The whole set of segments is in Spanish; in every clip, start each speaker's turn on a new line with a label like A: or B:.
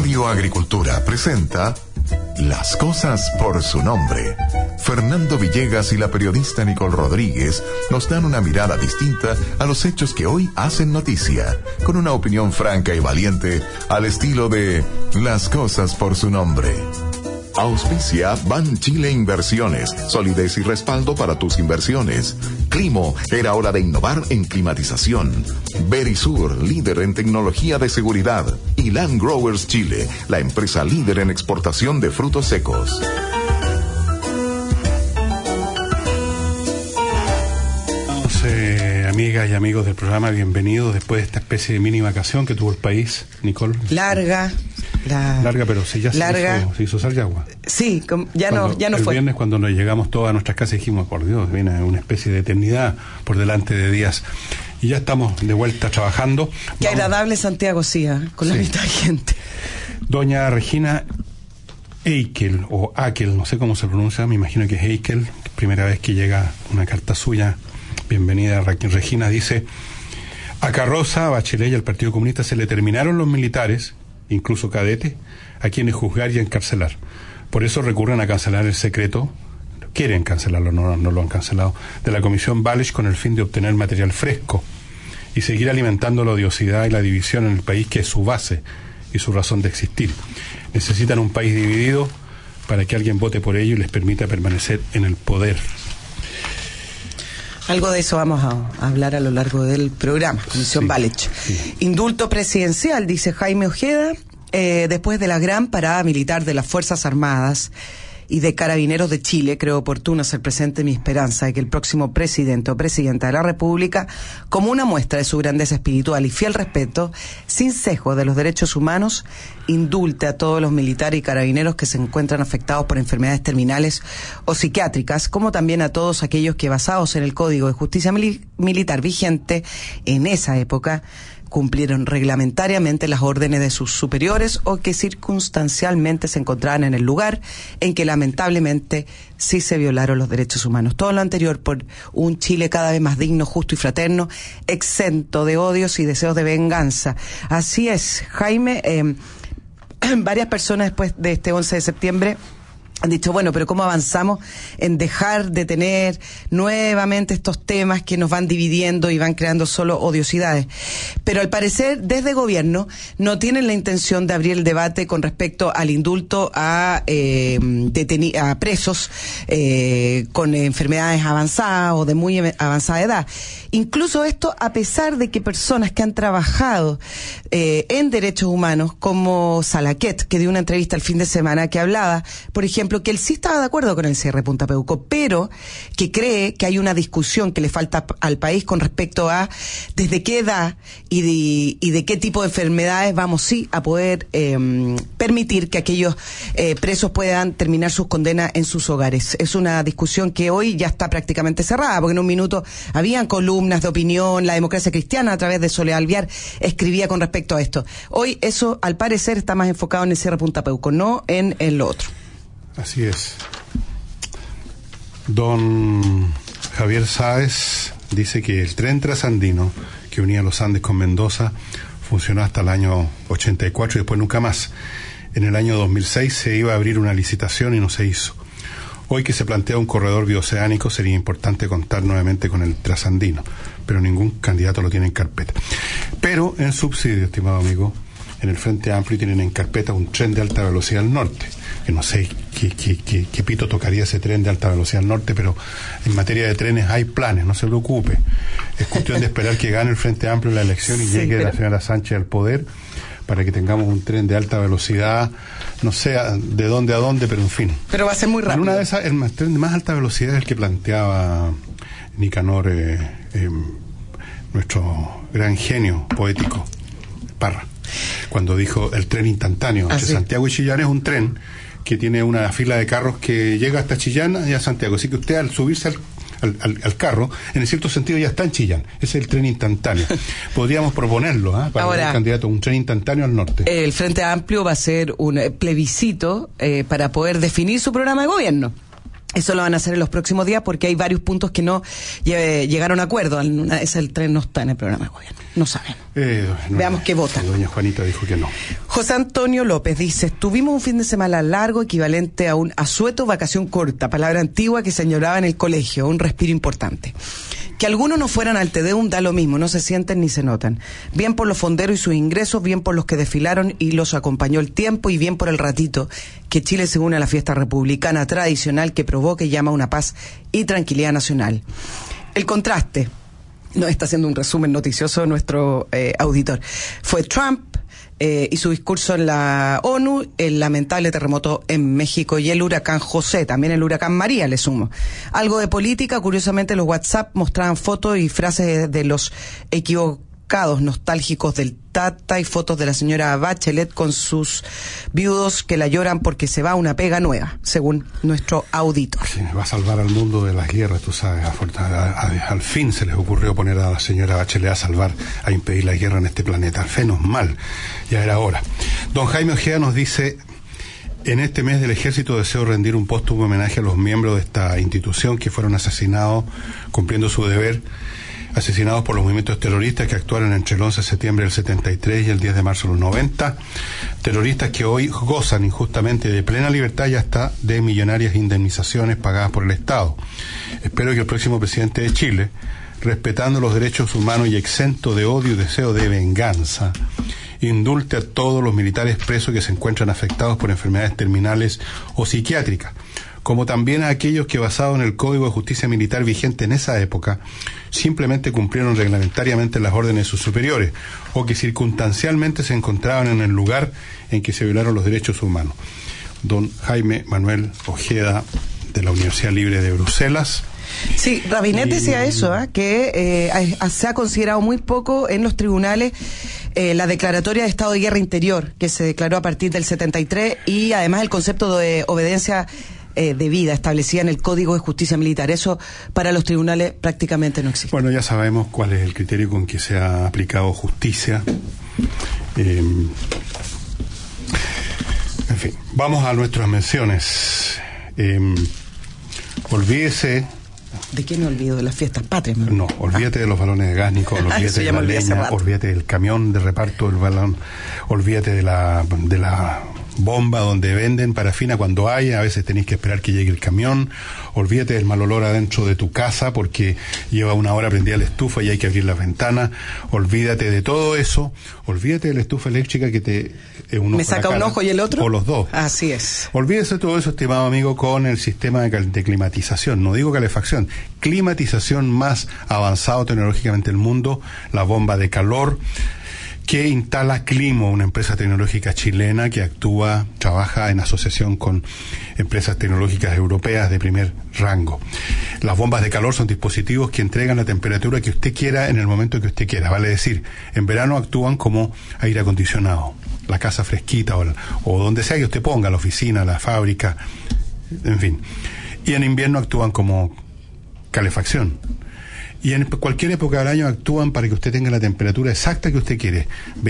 A: Radio Agricultura presenta Las Cosas por su Nombre. Fernando Villegas y la periodista Nicole Rodríguez nos dan una mirada distinta a los hechos que hoy hacen noticia, con una opinión franca y valiente al estilo de Las Cosas por su Nombre. Auspicia Ban Chile Inversiones, solidez y respaldo para tus inversiones. Climo, era hora de innovar en climatización. Verisur, líder en tecnología de seguridad. Y Land Growers Chile, la empresa líder en exportación de frutos secos.
B: Amigas y amigos del programa, bienvenidos después de esta especie de mini vacación que tuvo el país, Nicole.
C: Larga,
B: pero sí, ya se hizo sal y agua.
C: Sí, ya no
B: el
C: fue.
B: El viernes cuando nos llegamos todos a nuestras casas dijimos, por Dios, viene una especie de eternidad por delante de días. Y ya estamos de vuelta trabajando.
C: Qué agradable Santiago, sí, con la mitad de gente.
B: Doña Regina Eikel, o Akel, no sé cómo se pronuncia, me imagino que es Eikel, primera vez que llega una carta suya. Bienvenida, Regina. Dice: a Carroza, a Bachelet y al Partido Comunista se le terminaron los militares, incluso cadetes, a quienes juzgar y encarcelar. Por eso recurren a cancelar el secreto, quieren cancelarlo, no lo han cancelado, de la Comisión Walsh con el fin de obtener material fresco y seguir alimentando la odiosidad y la división en el país, que es su base y su razón de existir. Necesitan un país dividido para que alguien vote por ello y les permita permanecer en el poder.
C: Algo de eso vamos a hablar a lo largo del programa, Comisión Walsh. Sí. Indulto presidencial, dice Jaime Ojeda, después de la gran parada militar de las Fuerzas Armadas y de Carabineros de Chile, creo oportuno hacer presente mi esperanza de que el próximo presidente o presidenta de la República, como una muestra de su grandeza espiritual y fiel respeto, sin sesgo de los derechos humanos, indulte a todos los militares y carabineros que se encuentran afectados por enfermedades terminales o psiquiátricas, como también a todos aquellos que, basados en el Código de Justicia Militar vigente en esa época, cumplieron reglamentariamente las órdenes de sus superiores o que circunstancialmente se encontraban en el lugar en que lamentablemente sí se violaron los derechos humanos. Todo lo anterior por un Chile cada vez más digno, justo y fraterno, exento de odios y deseos de venganza. Así es, Jaime. Varias personas después de este 11 de septiembre han dicho, bueno, pero ¿cómo avanzamos en dejar de tener nuevamente estos temas que nos van dividiendo y van creando solo odiosidades? Pero al parecer, desde gobierno, no tienen la intención de abrir el debate con respecto al indulto a presos con enfermedades avanzadas o de muy avanzada edad. Incluso esto a pesar de que personas que han trabajado en derechos humanos, como Salaquet, que dio una entrevista el fin de semana que hablaba, por ejemplo, que él sí estaba de acuerdo con el cierre de Punta Peuco, pero que cree que hay una discusión que le falta al país con respecto a desde qué edad y de qué tipo de enfermedades vamos sí a poder permitir que aquellos presos puedan terminar sus condenas en sus hogares. Es una discusión que hoy ya está prácticamente cerrada, porque en un minuto habían columnas de opinión, la Democracia Cristiana a través de Soledad Alvear escribía con respecto a esto. Hoy eso al parecer está más enfocado en el cierre de Punta Peuco, no en lo otro.
B: Así es. Don Javier Sáez dice que el tren trasandino que unía los Andes con Mendoza funcionó hasta el año 84 y después nunca más. En el año 2006 se iba a abrir una licitación y no se hizo. Hoy que se plantea un corredor bioceánico sería importante contar nuevamente con el trasandino, pero ningún candidato lo tiene en carpeta. Pero en subsidio, estimado amigo, en el Frente Amplio tienen en carpeta un tren de alta velocidad al norte, que no sé qué pito tocaría ese tren de alta velocidad al norte, pero en materia de trenes hay planes, no se preocupe. Es cuestión de esperar que gane el Frente Amplio la elección y llegue la señora Sánchez al poder para que tengamos un tren de alta velocidad, no sé de dónde a dónde, pero en fin.
C: Pero va a ser muy rápido.
B: En una de esas, el tren de más alta velocidad es el que planteaba Nicanor, nuestro gran genio poético, Parra, cuando dijo el tren instantáneo entre Santiago y Chillán. Es un tren que tiene una fila de carros que llega hasta Chillán y a Santiago, así que usted al subirse al carro, en cierto sentido ya está en Chillán. Ese es el tren instantáneo. Podríamos proponerlo para
C: ahora,
B: el candidato, un tren instantáneo al norte.
C: El Frente Amplio va a hacer un plebiscito para poder definir su programa de gobierno. Eso lo van a hacer en los próximos días porque hay varios puntos que no llegaron a acuerdo. El tren no está en el programa de gobierno. No sabemos. Veamos qué votan.
B: Doña Juanita dijo que no.
C: José Antonio López dice: tuvimos un fin de semana largo equivalente a un asueto vacación corta, palabra antigua que se añoraba en el colegio, un respiro importante. Que algunos no fueran al Tedeum da lo mismo, no se sienten ni se notan. Bien por los fonderos y sus ingresos, bien por los que desfilaron y los acompañó el tiempo, y bien por el ratito que Chile se une a la fiesta republicana tradicional que provoca y llama una paz y tranquilidad nacional. El contraste, nos está haciendo un resumen noticioso nuestro auditor, fue Trump y su discurso en la ONU, el lamentable terremoto en México y el huracán José, también el huracán María, le sumo. Algo de política, curiosamente los WhatsApp mostraban fotos y frases de los equivocados nostálgicos del Tata y fotos de la señora Bachelet con sus viudos que la lloran porque se va a una pega nueva, según nuestro auditor.
B: Sí, va a salvar al mundo de las guerras, tú sabes. Al fin se les ocurrió poner a la señora Bachelet a impedir la guerra en este planeta. Fenos mal, ya era hora. Don Jaime Ojeda nos dice: en este mes del Ejército deseo rendir un póstumo homenaje a los miembros de esta institución que fueron asesinados cumpliendo su deber, asesinados por los movimientos terroristas que actuaron entre el 11 de septiembre del 73 y el 10 de marzo del 90, terroristas que hoy gozan injustamente de plena libertad y hasta de millonarias indemnizaciones pagadas por el Estado. Espero que el próximo presidente de Chile, respetando los derechos humanos y exento de odio y deseo de venganza, indulte a todos los militares presos que se encuentran afectados por enfermedades terminales o psiquiátricas, como también a aquellos que, basado en el Código de Justicia Militar vigente en esa época, simplemente cumplieron reglamentariamente las órdenes de sus superiores, o que circunstancialmente se encontraban en el lugar en que se violaron los derechos humanos. Don Jaime Manuel Ojeda, de la Universidad Libre de Bruselas.
C: Sí, Rabinet decía eso, que se ha considerado muy poco en los tribunales la declaratoria de estado de guerra interior, que se declaró a partir del 73, y además el concepto de obediencia debida establecida en el Código de Justicia Militar. Eso para los tribunales prácticamente no existe.
B: Bueno, ya sabemos cuál es el criterio con que se ha aplicado justicia. En fin, vamos a nuestras menciones. Olvídese.
C: ¿De qué me olvido? ¿De las fiestas patrias?
B: No, olvídate de los balones de gas, Nicole, olvídate de la leña, olvídate del camión de reparto del balón, olvídate de la bomba donde venden parafina cuando haya, a veces tenéis que esperar que llegue el camión. Olvídate del mal olor adentro de tu casa porque lleva una hora prendida la estufa y hay que abrir las ventanas. Olvídate de todo eso. Olvídate de la estufa eléctrica que te
C: me saca un ojo y el otro.
B: O los dos.
C: Así es.
B: Olvídese de todo eso, estimado amigo, con el sistema de climatización. No digo calefacción, climatización más avanzado tecnológicamente del mundo, la bomba de calor que instala Climo, una empresa tecnológica chilena que trabaja en asociación con empresas tecnológicas europeas de primer rango. Las bombas de calor son dispositivos que entregan la temperatura que usted quiera en el momento que usted quiera. Vale decir, en verano actúan como aire acondicionado, la casa fresquita o donde sea que usted ponga, la oficina, la fábrica, en fin. Y en invierno actúan como calefacción. Y en cualquier época del año actúan para que usted tenga la temperatura exacta que usted quiere.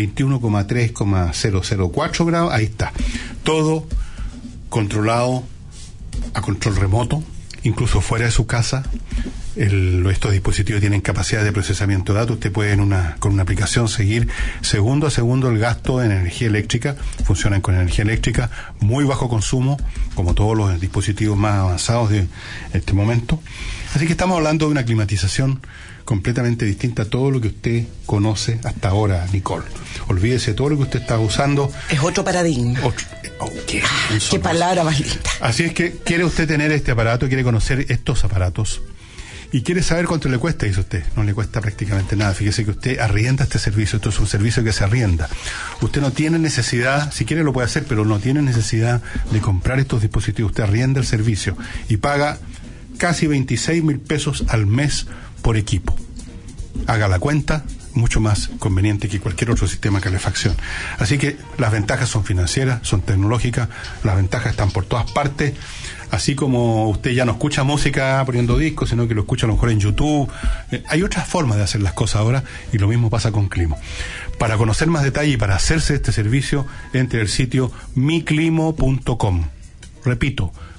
B: 21,3,004 grados, ahí está. Todo controlado a control remoto, incluso fuera de su casa. Estos dispositivos tienen capacidad de procesamiento de datos. Usted puede con una aplicación seguir segundo a segundo el gasto de energía eléctrica. Funcionan con energía eléctrica, muy bajo consumo, como todos los dispositivos más avanzados de este momento. Así que estamos hablando de una climatización completamente distinta a todo lo que usted conoce hasta ahora, Nicole. Olvídese de todo lo que usted está usando.
C: Es otro paradigma. Qué palabra más linda.
B: Así es que quiere usted tener este aparato, quiere conocer estos aparatos y quiere saber cuánto le cuesta, dice usted. No le cuesta prácticamente nada. Fíjese que usted arrienda este servicio. Esto es un servicio que se arrienda. Usted no tiene necesidad, si quiere lo puede hacer, pero no tiene necesidad de comprar estos dispositivos. Usted arrienda el servicio y paga casi 26,000 pesos al mes por equipo. Haga la cuenta, mucho más conveniente que cualquier otro sistema de calefacción. Así que las ventajas son financieras, son tecnológicas, las ventajas están por todas partes. Así como usted ya no escucha música poniendo discos, sino que lo escucha a lo mejor en YouTube. Hay otras formas de hacer las cosas ahora y lo mismo pasa con Climo. Para conocer más detalle y para hacerse este servicio, entre el sitio miclimo.com. Repito,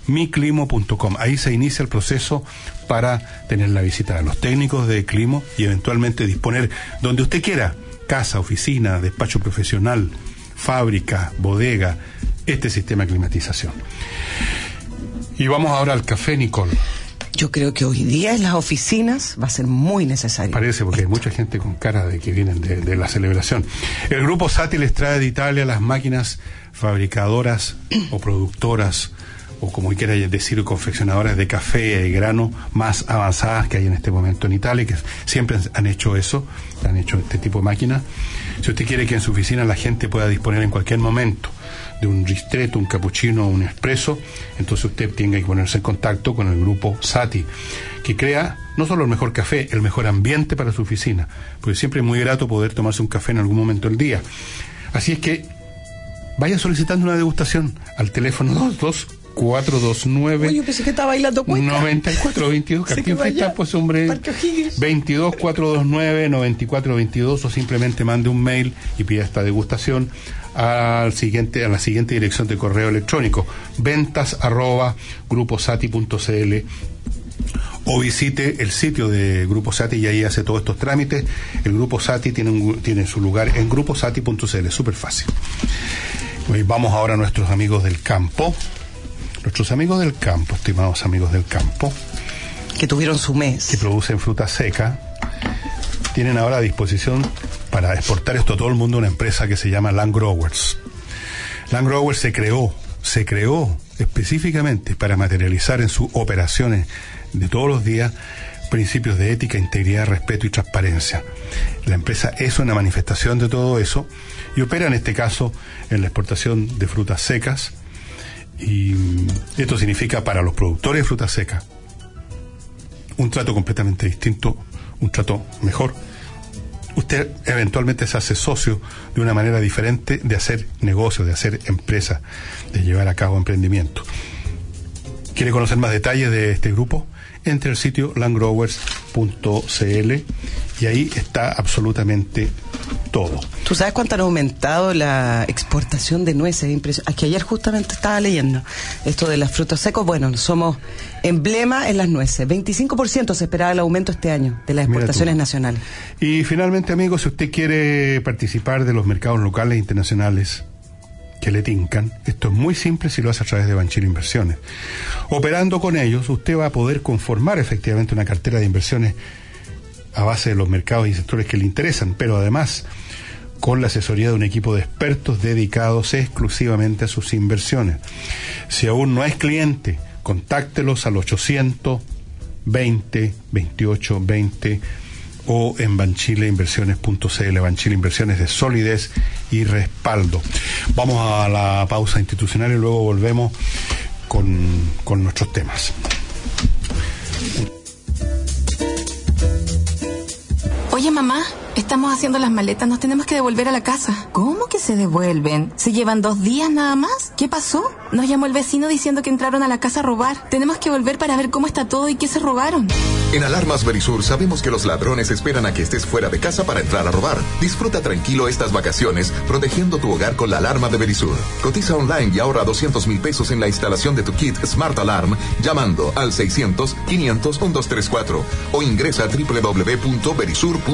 B: miclimo.com. Ahí se inicia el proceso para tener la visita de los técnicos de Climo y eventualmente disponer donde usted quiera, casa, oficina, despacho profesional, fábrica, bodega, este sistema de climatización. Y vamos ahora al café, Nicole.
C: Yo creo que hoy día en las oficinas va a ser muy necesario.
B: Parece, porque hay mucha gente con cara de que vienen de la celebración. El grupo Sati les trae de Italia las máquinas fabricadoras o productoras, o como quiera decir, confeccionadoras de café de grano más avanzadas que hay en este momento en Italia, que siempre han hecho eso, han hecho este tipo de máquinas. Si usted quiere que en su oficina la gente pueda disponer en cualquier momento de un ristretto, un cappuccino, un espresso, entonces usted tenga que ponerse en contacto con el grupo Sati, que crea no solo el mejor café, el mejor ambiente para su oficina, porque siempre es muy grato poder tomarse un café en algún momento del día. Así es que vaya solicitando una degustación al teléfono 429.
C: Oye, pensé que estaba bailando cueca.
B: 9422, Cartín Fiesta, pues hombre, 22429-9422, o simplemente mande un mail y pida esta degustación a la siguiente dirección de correo electrónico, ventas@gruposati.cl, o visite el sitio de Grupo Sati y ahí hace todos estos trámites. El Grupo Sati tiene su lugar en gruposati.cl, súper fácil. Y vamos ahora a nuestros amigos del campo. Nuestros amigos del campo, estimados amigos del campo,
C: que tuvieron su mes,
B: que producen fruta seca, tienen ahora a disposición para exportar esto a todo el mundo una empresa que se llama Land Growers. Land Growers se creó específicamente para materializar en sus operaciones de todos los días principios de ética, integridad, respeto y transparencia. La empresa es una manifestación de todo eso y opera en este caso en la exportación de frutas secas, y esto significa para los productores de frutas secas un trato completamente distinto, un trato mejor. Usted eventualmente se hace socio de una manera diferente de hacer negocio, de hacer empresa, de llevar a cabo emprendimiento. ¿Quiere conocer más detalles de este grupo? Entre el sitio landgrowers.cl y ahí está absolutamente todo.
C: ¿Tú sabes cuánto han aumentado la exportación de nueces? Es que ayer justamente estaba leyendo esto de las frutos secos. Bueno, somos emblema en las nueces. 25% se esperaba el aumento este año de las exportaciones nacionales.
B: Y finalmente, amigos, si usted quiere participar de los mercados locales e internacionales que le tincan, esto es muy simple si lo hace a través de Banchile Inversiones. Operando con ellos, usted va a poder conformar efectivamente una cartera de inversiones a base de los mercados y sectores que le interesan, pero además con la asesoría de un equipo de expertos dedicados exclusivamente a sus inversiones. Si aún no es cliente, contáctelos al 820-2820 o en banchileinversiones.cl. Banchile Inversiones de solidez y respaldo. Vamos a la pausa institucional y luego volvemos con nuestros temas.
D: Oye, mamá, estamos haciendo las maletas, nos tenemos que devolver a la casa.
E: ¿Cómo que se devuelven? ¿Se llevan 2 días nada más? ¿Qué pasó?
D: Nos llamó el vecino diciendo que entraron a la casa a robar. Tenemos que volver para ver cómo está todo y qué se robaron.
A: En Alarmas Verisur sabemos que los ladrones esperan a que estés fuera de casa para entrar a robar. Disfruta tranquilo estas vacaciones protegiendo tu hogar con la alarma de Verisur. Cotiza online y ahorra 200,000 pesos en la instalación de tu kit Smart Alarm llamando al 600-500-1234 o ingresa a www.verisur.cl.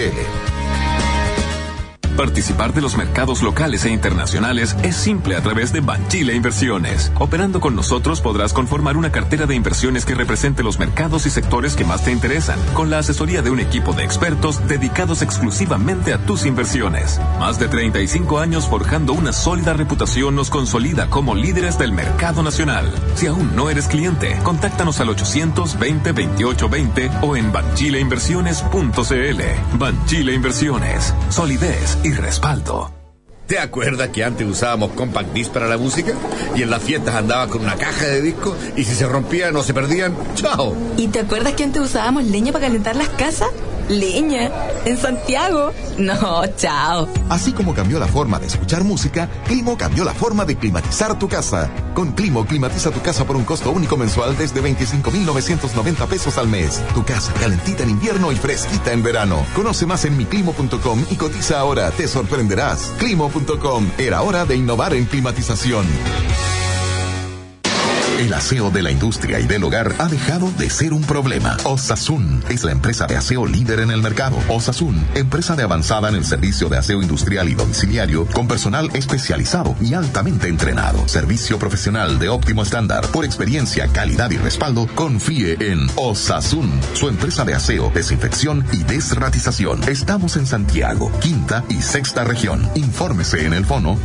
F: Participar de los mercados locales e internacionales es simple a través de Banchile Inversiones. Operando con nosotros podrás conformar una cartera de inversiones que represente los mercados y sectores que más te interesan, con la asesoría de un equipo de expertos dedicados exclusivamente a tus inversiones. Más de 35 años forjando una sólida reputación nos consolida como líderes del mercado nacional. Si aún no eres cliente, contáctanos al 820-2820 o en banchileinversiones.cl. Banchile Inversiones, solidez y respaldo.
G: ¿Te acuerdas que antes usábamos compact disc para la música? Y en las fiestas andaba con una caja de discos y si se rompían o se perdían, ¡chao!
D: ¿Y te acuerdas que antes usábamos leña para calentar las casas? ¿Leña? ¿En Santiago? No, chao.
A: Así como cambió la forma de escuchar música, Climo cambió la forma de climatizar tu casa. Con Climo, climatiza tu casa por un costo único mensual desde 25,990 pesos al mes. Tu casa calentita en invierno y fresquita en verano. Conoce más en miclimo.com y cotiza ahora, te sorprenderás. Climo.com, era hora de innovar en climatización. El aseo de la industria y del hogar ha dejado de ser un problema. Osasun es la empresa de aseo líder en el mercado. Osasun, empresa de avanzada en el servicio de aseo industrial y domiciliario, con personal especializado y altamente entrenado. Servicio profesional de óptimo estándar. Por experiencia, calidad y respaldo, confíe en Osasun, su empresa de aseo, desinfección y desratización. Estamos en Santiago, quinta y sexta región. Infórmese en el fono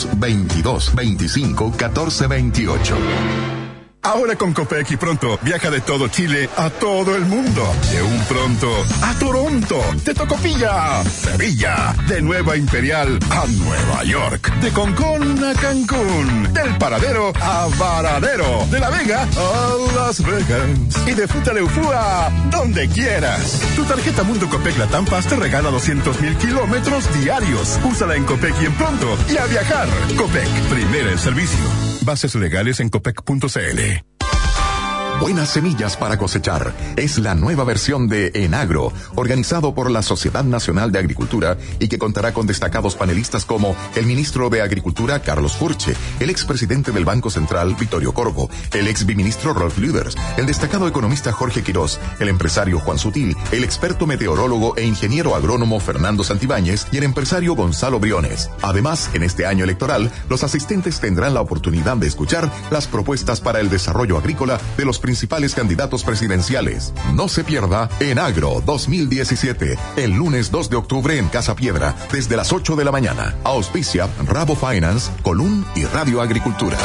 A: 222-25-1428.
H: Ahora con Copec y Pronto, viaja de todo Chile a todo el mundo. De un Pronto a Toronto, de Tocopilla, Sevilla, de Nueva Imperial a Nueva York, de Concón a Cancún, del Paradero a Varadero, de La Vega a Las Vegas y de Fruta Leufúa donde quieras. Tu tarjeta Mundo Copec Latam Pass te regala 200,000 kilómetros diarios. Úsala en Copec y en Pronto y a viajar. Copec, primera en servicio. Bases legales en copec.cl.
A: Buenas semillas para cosechar. Es la nueva versión de Enagro, organizado por la Sociedad Nacional de Agricultura y que contará con destacados panelistas como el ministro de Agricultura, Carlos Furche, el expresidente del Banco Central, Vittorio Corvo, el ex biministro Rolf Lüders, el destacado economista Jorge Quirós, el empresario Juan Sutil, el experto meteorólogo e ingeniero agrónomo Fernando Santibáñez y el empresario Gonzalo Briones. Además, en este año electoral, los asistentes tendrán la oportunidad de escuchar las propuestas para el desarrollo agrícola de los principales candidatos presidenciales. No se pierda Enagro 2017, el lunes 2 de octubre en Casa Piedra, desde las 8 de la mañana. Auspicia Rabo Finance, Colún y Radio Agricultura.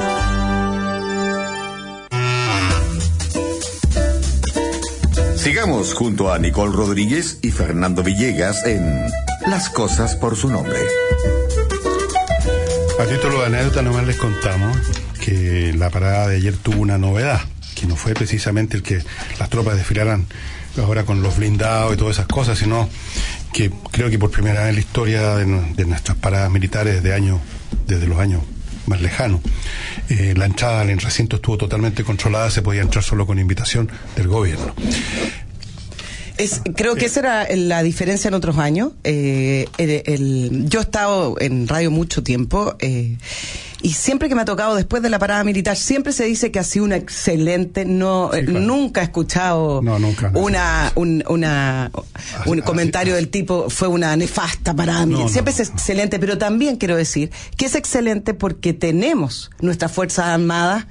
G: Sigamos junto a Nicole Rodríguez y Fernando Villegas en Las Cosas por su Nombre.
B: A título de anécdota nomás les contamos que la parada de ayer tuvo una novedad, que no fue precisamente el que las tropas desfilaran ahora con los blindados y todas esas cosas, sino que creo que por primera vez en la historia de nuestras paradas militares desde los años más lejanos, la entrada al recinto estuvo totalmente controlada, se podía entrar solo con invitación del gobierno.
C: Creo que esa era la diferencia en otros años. Yo he estado en radio mucho tiempo y siempre que me ha tocado después de la parada militar, siempre se dice que ha sido una excelente, claro. Nunca he escuchado un comentario del tipo fue una nefasta parada militar. Siempre es excelente, pero también quiero decir que es excelente porque tenemos nuestras Fuerzas Armadas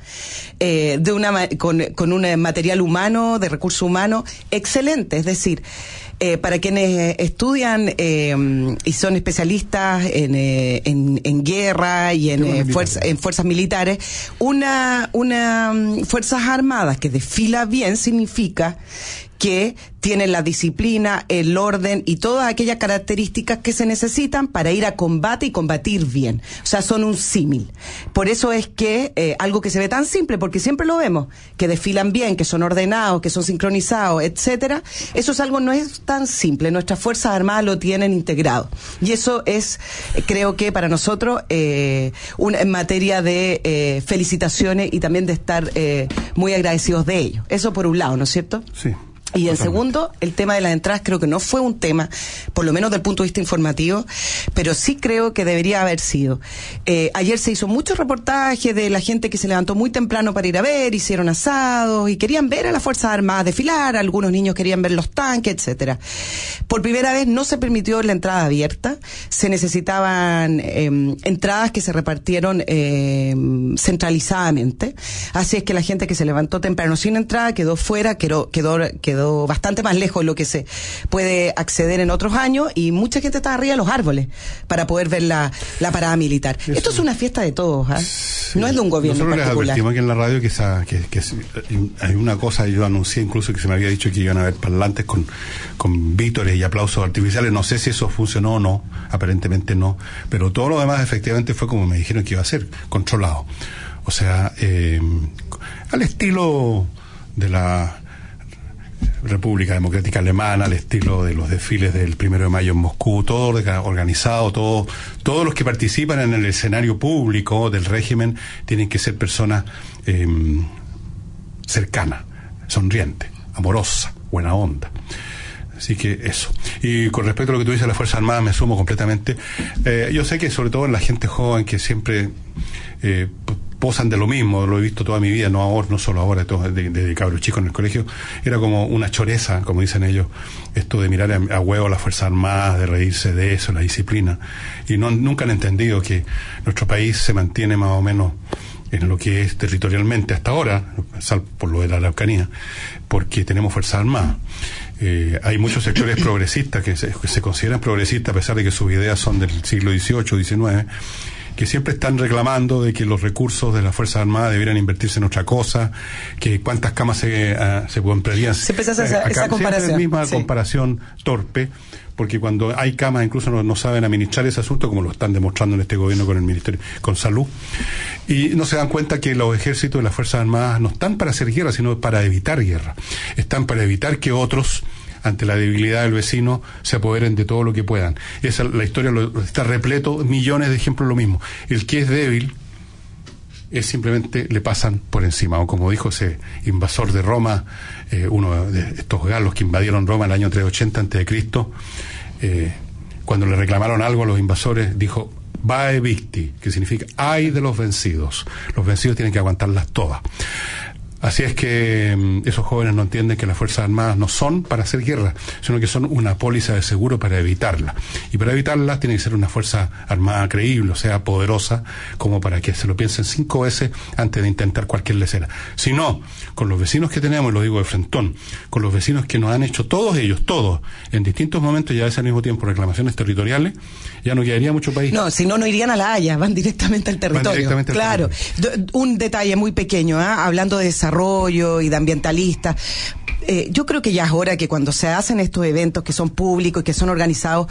C: con un material humano, de recursos humanos excelente. Es decir, para quienes estudian y son especialistas en guerra y en fuerzas militares, una Fuerzas Armadas que desfila bien significa que tienen la disciplina, el orden y todas aquellas características que se necesitan para ir a combate y combatir bien. O sea, son un símil. Por eso es que algo que se ve tan simple, porque siempre lo vemos, que desfilan bien, que son ordenados, que son sincronizados, etcétera. Eso es algo no es tan simple. Nuestras Fuerzas Armadas lo tienen integrado. Y eso es, creo que para nosotros, en materia de felicitaciones y también de estar muy agradecidos de ello. Eso por un lado, ¿no es cierto?
B: Sí.
C: Y en segundo, el tema de las entradas creo que no fue un tema, por lo menos del punto de vista informativo, pero sí creo que debería haber sido. Ayer se hizo muchos reportajes de la gente que se levantó muy temprano para ir a ver, hicieron asados y querían ver a las Fuerzas Armadas desfilar, algunos niños querían ver los tanques, etcétera. Por primera vez no se permitió la entrada abierta, se necesitaban entradas que se repartieron centralizadamente, así es que la gente que se levantó temprano sin entrada quedó fuera, quedó bastante más lejos de lo que se puede acceder en otros años y mucha gente estaba arriba de los árboles para poder ver la parada militar. Eso. Esto es una fiesta de todos, ¿eh? Sí. No es de un gobierno en particular.
B: Nosotros les advertimos aquí en la radio que hay una cosa, yo anuncié incluso que se me había dicho que iban a haber parlantes con vítores y aplausos artificiales. No sé si eso funcionó o no, aparentemente no, pero todo lo demás efectivamente fue como me dijeron que iba a ser, controlado. O sea, al estilo de la República Democrática Alemana, al estilo de los desfiles del 1 de mayo en Moscú, todo organizado, todos los que participan en el escenario público del régimen tienen que ser personas cercanas, sonrientes, amorosas, buena onda. Así que eso. Y con respecto a lo que tú dices de las Fuerzas Armadas, me sumo completamente. Yo sé que sobre todo en la gente joven que siempre posan de lo mismo, lo he visto toda mi vida, no ahora, no solo ahora, de cabros chicos en el colegio, era como una choreza, como dicen ellos, esto de mirar a huevo a las Fuerzas Armadas, de reírse de eso, la disciplina, y nunca han entendido que nuestro país se mantiene más o menos en lo que es territorialmente hasta ahora, salvo por lo de la Araucanía, porque tenemos Fuerzas Armadas. Hay muchos sectores progresistas que se consideran progresistas a pesar de que sus ideas son del siglo XVIII, XIX, que siempre están reclamando de que los recursos de las Fuerzas Armadas debieran invertirse en otra cosa, que cuántas camas se comprarían.
C: Siempre se hace esa comparación.
B: La misma comparación torpe, porque cuando hay camas incluso no saben administrar ese asunto, como lo están demostrando en este gobierno con el Ministerio, con Salud, y no se dan cuenta que los ejércitos y las Fuerzas Armadas no están para hacer guerra, sino para evitar guerra. Están para evitar que otros, ante la debilidad del vecino, se apoderen de todo lo que puedan. La historia está repleto, millones de ejemplos lo mismo. El que es débil simplemente le pasan por encima, o como dijo ese invasor de Roma, uno de estos galos que invadieron Roma en el año 380 a.C., cuando le reclamaron algo a los invasores, dijo vae victi, que significa ay de los vencidos tienen que aguantarlas todas. Así es que esos jóvenes no entienden que las Fuerzas Armadas no son para hacer guerra, sino que son una póliza de seguro para evitarla. Y para evitarla tiene que ser una Fuerza Armada creíble, o sea, poderosa, como para que se lo piensen 5 veces antes de intentar cualquier lesera. Si no, con los vecinos que tenemos, y lo digo de frentón, con los vecinos que nos han hecho todos, en distintos momentos y a veces al mismo tiempo reclamaciones territoriales, ya no quedaría mucho país.
C: No, si no, no irían a La Haya, van directamente al territorio. Claro. Un detalle muy pequeño, hablando de desarrollo y de ambientalistas. Yo creo que ya es hora que cuando se hacen estos eventos que son públicos y que son organizados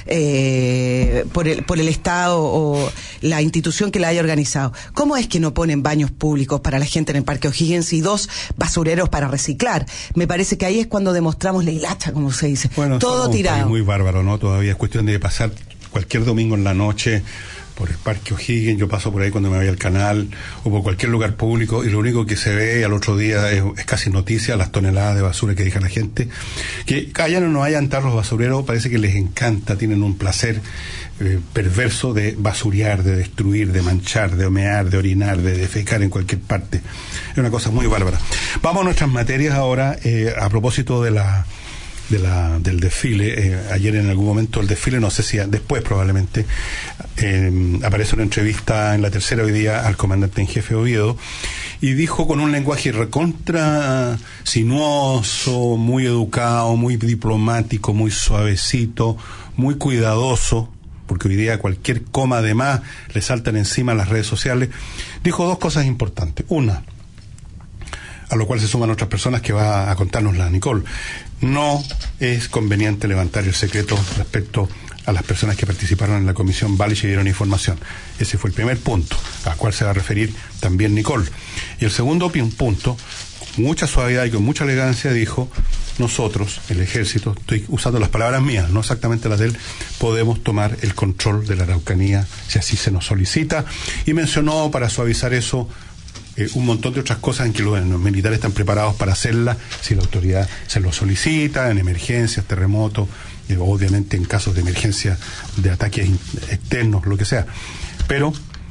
C: por el Estado o la institución que la haya organizado, ¿cómo es que no ponen baños públicos para la gente en el Parque O'Higgins y 2 basureros para reciclar? Me parece que ahí es cuando demostramos la hilacha, como se dice.
B: Bueno,
C: todo tirado.
B: Es muy bárbaro, ¿no? Todavía es cuestión de pasar cualquier domingo en la noche por el Parque O'Higgins, yo paso por ahí cuando me voy al canal, o por cualquier lugar público, y lo único que se ve al otro día es casi noticia, las toneladas de basura que deja la gente. Que hayan o no hayan tarros basureros, parece que les encanta, tienen un placer perverso de basurear, de destruir, de manchar, de humear, de orinar, de defecar en cualquier parte. Es una cosa muy bárbara. Vamos a nuestras materias ahora, a propósito del desfile. Ayer en algún momento el desfile, no sé si después probablemente, aparece una entrevista en La Tercera hoy día al comandante en jefe Oviedo, y dijo con un lenguaje recontra sinuoso, muy educado, muy diplomático, muy suavecito, muy cuidadoso, porque hoy día cualquier coma de más le saltan encima las redes sociales. Dijo 2 cosas importantes. Una, a lo cual se suman otras personas que va a contarnos la Nicole. No es conveniente levantar el secreto respecto a las personas que participaron en la comisión Balich y dieron información. Ese fue el primer punto, al cual se va a referir también Nicole. Y el segundo punto, con mucha suavidad y con mucha elegancia, dijo: nosotros, el ejército, estoy usando las palabras mías, no exactamente las de él, podemos tomar el control de la Araucanía si así se nos solicita. Y mencionó, para suavizar eso, un montón de otras cosas en que los militares están preparados para hacerlas si la autoridad se lo solicita, en emergencias, terremotos, obviamente en casos de emergencia, de ataques externos, lo que sea. Pero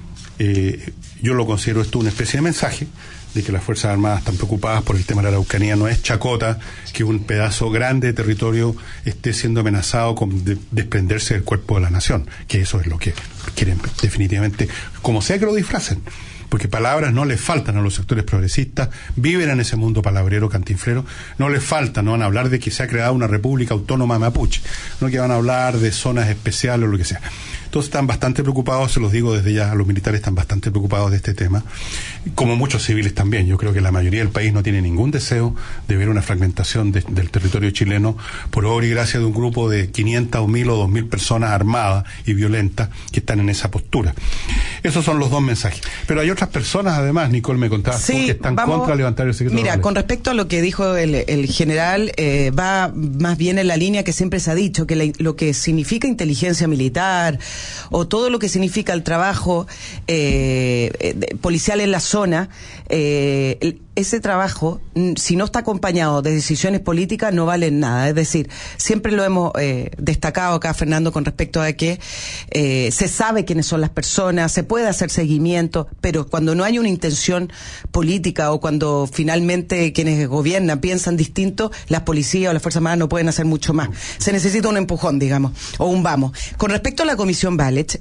B: yo lo considero esto una especie de mensaje de que las Fuerzas Armadas están preocupadas por el tema de la Araucanía. No es chacota que un pedazo grande de territorio esté siendo amenazado con desprenderse del cuerpo de la nación, que eso es lo que quieren definitivamente, como sea que lo disfracen. Porque palabras no les faltan a los sectores progresistas, viven en ese mundo palabrero, cantinflero, no les falta, no van a hablar de que se ha creado una república autónoma mapuche, no que van a hablar de zonas especiales o lo que sea. Entonces están bastante preocupados, se los digo desde ya, los militares están bastante preocupados de este tema, como muchos civiles también. Yo creo que la mayoría del país no tiene ningún deseo de ver una fragmentación del territorio chileno por obra y gracia de un grupo de 500 o 1000 o 2000 personas armadas y violentas que están en esa postura. Esos son los 2 mensajes. Pero hay otras personas, además, Nicole, me contabas tú, que están contra levantar el secreto.
C: Mira, con respecto a lo que dijo el general, va más bien en la línea que siempre se ha dicho, que lo que significa inteligencia militar o todo lo que significa el trabajo policial en la zona, ese trabajo, si no está acompañado de decisiones políticas, no vale nada. Es decir, siempre lo hemos destacado acá, Fernando, con respecto a que se sabe quiénes son las personas, se puede hacer seguimiento, pero cuando no hay una intención política o cuando finalmente quienes gobiernan piensan distinto, las policías o las Fuerzas Armadas no pueden hacer mucho más. Se necesita un empujón, digamos, o un vamos. Con respecto a la Comisión Balech,